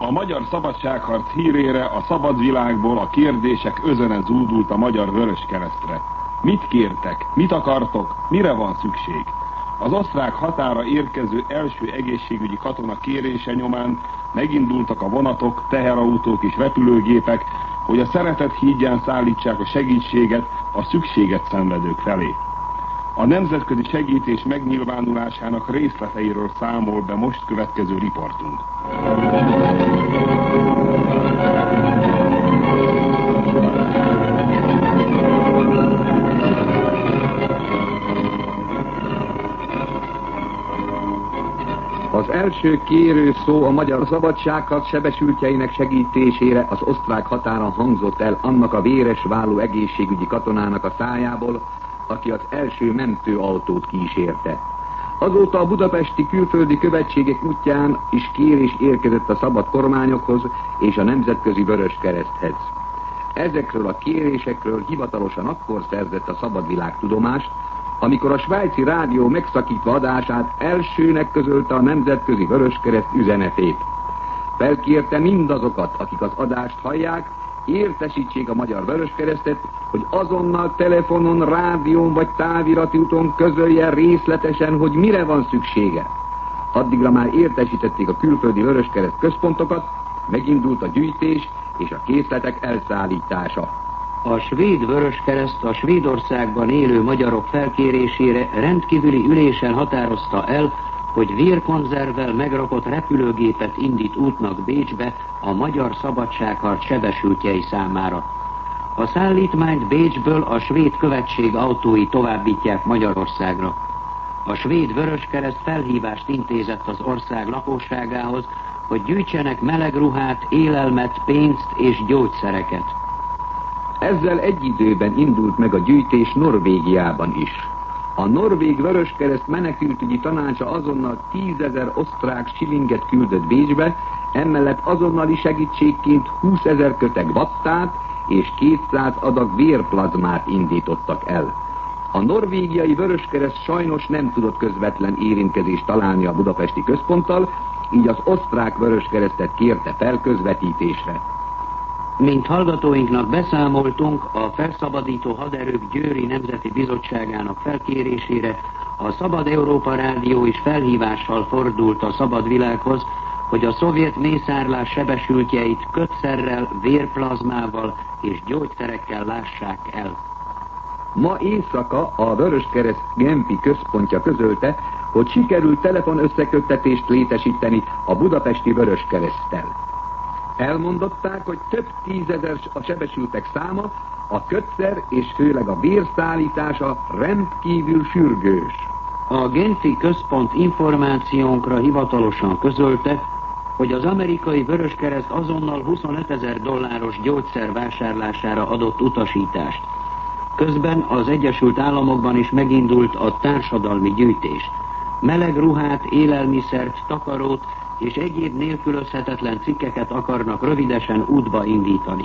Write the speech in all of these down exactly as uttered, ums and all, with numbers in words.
A magyar szabadságharc hírére a szabad világból a kérdések özene zúdult a Magyar Vöröskeresztre. Mit kértek? Mit akartok? Mire van szükség? Az osztrák határa érkező első egészségügyi katona kérése nyomán megindultak a vonatok, teherautók és repülőgépek, hogy a Szeretet hídján szállítsák a segítséget a szükséget szenvedők felé. A nemzetközi segítés megnyilvánulásának részleteiről számol be most következő riportunk. Az első kérő szó a magyar szabadságharc sebesültjeinek segítésére az osztrák határon hangzott el annak a véres vállú egészségügyi katonának a szájából, aki az első mentőautót kísérte. Azóta a budapesti külföldi követségek útján is kérés érkezett a szabad kormányokhoz és a Nemzetközi Vöröskereszthez. Ezekről a kérésekről hivatalosan akkor szerzett a szabad világ tudomást, amikor a svájci rádió megszakítva adását elsőnek közölte a Nemzetközi Vöröskereszt üzenetét. Felkérte mindazokat, akik az adást hallják, értesítsék a Magyar Vöröskeresztet, hogy azonnal telefonon, rádión vagy távirati úton közölje részletesen, hogy mire van szüksége. Addigra már értesítették a külföldi Vöröskereszt központokat, megindult a gyűjtés és a készletek elszállítása. A svéd Vöröskereszt a Svédországban élő magyarok felkérésére rendkívüli ülésen határozta el, hogy vérkonzervvel megrakott repülőgépet indít útnak Bécsbe a magyar szabadságharc sebesültjei számára. A szállítmányt Bécsből a svéd követség autói továbbítják Magyarországra. A svéd Vöröskereszt felhívást intézett az ország lakosságához, hogy gyűjtsenek meleg ruhát, élelmet, pénzt és gyógyszereket. Ezzel egy időben indult meg a gyűjtés Norvégiában is. A norvég Vöröskereszt menekültügyi tanácsa azonnal tízezer osztrák silinget küldött Bécsbe, emellett azonnali segítségként húszezer köteg vattát és kétszáz adag vérplazmát indítottak el. A norvégiai Vöröskereszt sajnos nem tudott közvetlen érintkezést találni a budapesti központtal, így az osztrák Vöröskeresztet kérte fel közvetítésre. Mint hallgatóinknak beszámoltunk, a felszabadító haderők Győri Nemzeti Bizottságának felkérésére a Szabad Európa Rádió is felhívással fordult a szabad világhoz, hogy a szovjet mészárlás sebesültjeit kötszerrel, vérplazmával és gyógyszerekkel lássák el. Ma éjszaka a Vöröskereszt Genfi központja közölte, hogy sikerült telefonösszeköttetést létesíteni a budapesti Vöröskereszttel. Elmondották, hogy több tízezer a sebesültek száma, a kötszer és főleg a vérszállítása rendkívül sürgős. A Genfi központ információnkra hivatalosan közölte, hogy az amerikai Vöröskereszt azonnal huszonötezer dolláros gyógyszer vásárlására adott utasítást. Közben az Egyesült Államokban is megindult a társadalmi gyűjtés. Meleg ruhát, élelmiszert, takarót és egyéb nélkülözhetetlen cikkeket akarnak rövidesen útba indítani.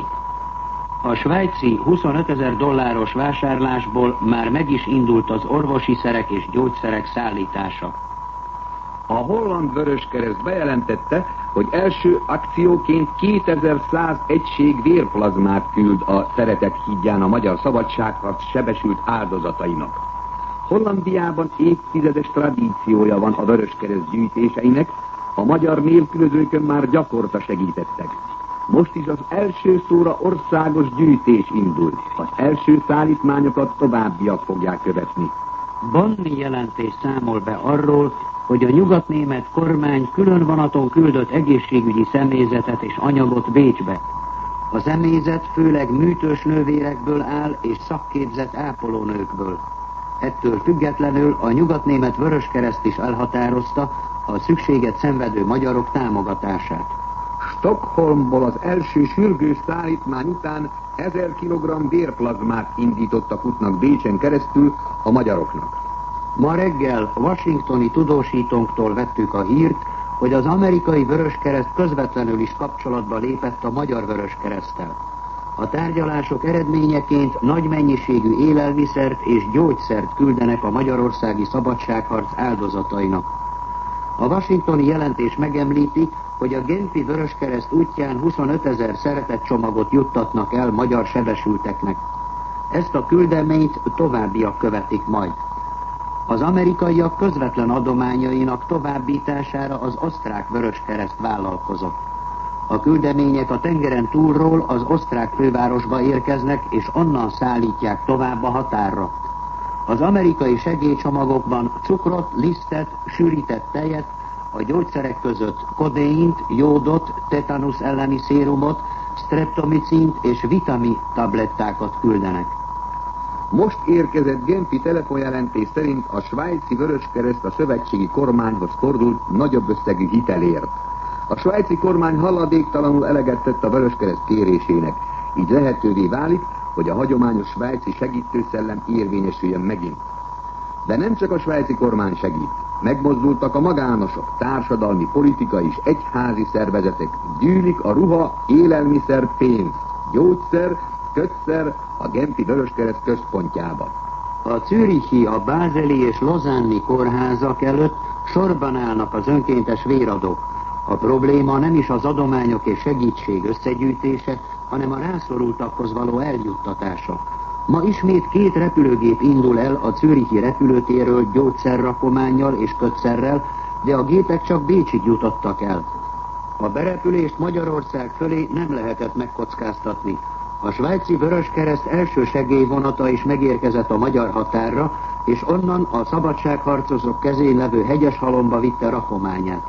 A svájci huszonötezer dolláros vásárlásból már meg is indult az orvosi szerek és gyógyszerek szállítása. A holland Vöröskereszt bejelentette, hogy első akcióként kétezer-száz egység vérplazmát küld a Szeretet hídján a magyar szabadságharc sebesült áldozatainak. Hollandiában évtizedes tradíciója van a Vöröskereszt gyűjtéseinek, a magyar nélkülözőkön már gyakorta segítettek. Most is az első szóra országos gyűjtés indult. Az első szállítmányokat továbbiak fogják követni. Banni jelentés számol be arról, hogy a nyugatnémet kormány külön vonaton küldött egészségügyi személyzetet és anyagot Bécsbe. A személyzet főleg műtős nővérekből áll és szakképzett ápolónőkből. Ettől függetlenül a nyugatnémet Vöröskereszt is elhatározta a szükséget szenvedő magyarok támogatását. Stockholmból az első sürgős szállítmány után ezer kilogramm vérplazmát indítottak útnak Bécsen keresztül a magyaroknak. Ma reggel washingtoni tudósítónktól vettük a hírt, hogy az amerikai Vöröskereszt közvetlenül is kapcsolatba lépett a magyar Vöröskereszttel. A tárgyalások eredményeként nagy mennyiségű élelmiszert és gyógyszert küldenek a magyarországi szabadságharc áldozatainak. A washingtoni jelentés megemlíti, hogy a Genfi Vöröskereszt útján huszonötezer szeretetcsomagot juttatnak el magyar sebesülteknek. Ezt a küldeményt továbbiak követik majd. Az amerikaiak közvetlen adományainak továbbítására az osztrák Vöröskereszt vállalkozott. A küldemények a tengeren túlról az osztrák fővárosba érkeznek, és onnan szállítják tovább a határra. Az amerikai segélycsomagokban cukrot, lisztet, sűrített tejet, a gyógyszerek között kodéint, jódot, tetanusz elleni szérumot, streptomicint és vitami tablettákat küldenek. Most érkezett Genfi telefonjelentés szerint a svájci Vöröskereszt a szövetségi kormányhoz fordult nagyobb összegű hitelért. A svájci kormány haladéktalanul eleget tett a Vöröskereszt kérésének, így lehetővé válik, hogy a hagyományos svájci segítőszellem érvényesüljön megint. De nem csak a svájci kormány segít. Megmozdultak a magánosok, társadalmi, politikai és egyházi szervezetek. Gyűlik a ruha, élelmiszer, pénz, gyógyszer, kötszer a Genfi Vöröskereszt központjába. A zürichi, a bázeli és lozánni kórházak előtt sorban állnak az önkéntes véradók. A probléma nem is az adományok és segítség összegyűjtése, hanem a rászorultakhoz való eljuttatása. Ma ismét két repülőgép indul el a zürichi repülőtérről gyógyszerrakománnyal és kötszerrel, de a gépek csak Bécsig jutottak el. A berepülést Magyarország fölé nem lehetett megkockáztatni. A svájci Vöröskereszt első segélyvonata is megérkezett a magyar határra, és onnan a szabadságharcosok kezén levő Hegyeshalomba vitte rakományát.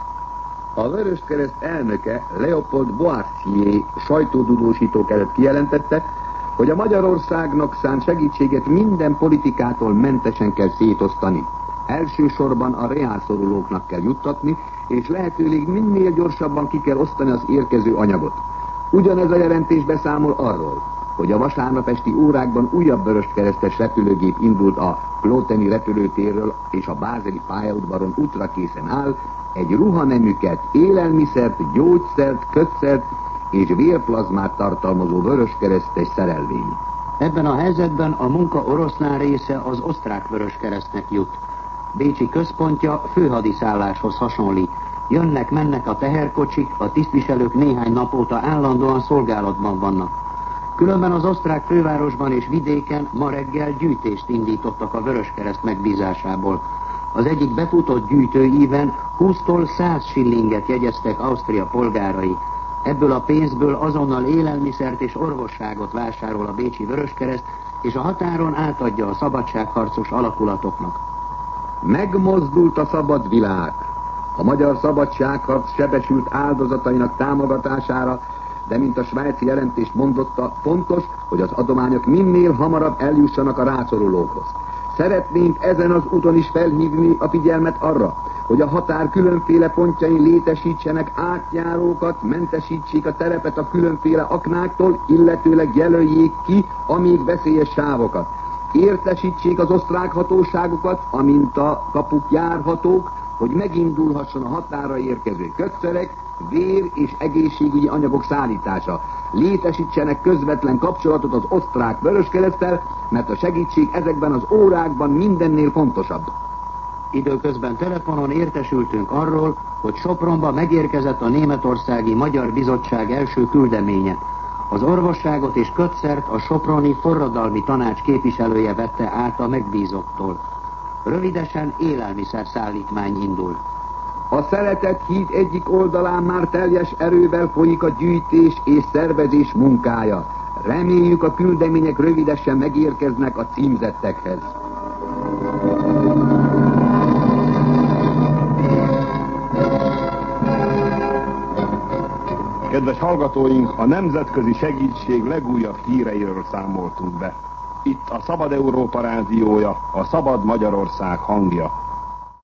A Vöröskereszt elnöke Leopold Boissier sajtótudósítók előtt kijelentette, hogy a Magyarországnak szánt segítséget minden politikától mentesen kell szétosztani. Elsősorban a reálszorulóknak kell juttatni, és lehetőleg minél gyorsabban ki kell osztani az érkező anyagot. Ugyanez a jelentés beszámol arról, hogy a vasárnap esti órákban újabb Vöröskeresztes repülőgép indult a Kloteni repülőtérről, és a bázeli pályaudvaron útra készen áll, egy ruhaneműket, élelmiszert, gyógyszert, kötszert és vérplazmát tartalmazó vöröskeresztes szerelvény. Ebben a helyzetben a munka oroszlán része az osztrák Vöröskeresztnek jut. Bécsi központja főhadiszálláshoz hasonlít. Jönnek-mennek a teherkocsik, a tisztviselők néhány nap óta állandóan szolgálatban vannak. Különben az osztrák fővárosban és vidéken ma reggel gyűjtést indítottak a Vöröskereszt megbízásából. Az egyik befutott gyűjtőíven húsztól száz sillinget jegyeztek Ausztria polgárai. Ebből a pénzből azonnal élelmiszert és orvosságot vásárol a bécsi Vöröskereszt, és a határon átadja a szabadságharcos alakulatoknak. Megmozdult a szabad világ. A magyar szabadságharc sebesült áldozatainak támogatására, de mint a svájci jelentés mondotta, fontos, hogy az adományok minél hamarabb eljussanak a rászorulókhoz. Szeretnénk ezen az úton is felhívni a figyelmet arra, hogy a határ különféle pontjain létesítsenek átjárókat, mentesítsék a terepet a különféle aknáktól, illetőleg jelöljék ki a még veszélyes sávokat. Értesítsék az osztrák hatóságokat, amint a kapuk járhatók, hogy megindulhasson a határra érkező kötszerek, vér és egészségügyi anyagok szállítása. Létesítsenek közvetlen kapcsolatot az osztrák Vöröskereszttel, mert a segítség ezekben az órákban mindennél fontosabb. Időközben telefonon értesültünk arról, hogy Sopronba megérkezett a németországi Magyar Bizottság első küldeménye. Az orvosságot és kötszert a soproni forradalmi tanács képviselője vette át a megbízottól. Rövidesen élelmiszer szállítmány indul. A Szeretet híd egyik oldalán már teljes erővel folyik a gyűjtés és szervezés munkája. Reméljük, a küldemények rövidesen megérkeznek a címzettekhez. Kedves hallgatóink, a nemzetközi segítség legújabb híreiről számoltunk be. Itt a Szabad Európa rádiója, a Szabad Magyarország hangja.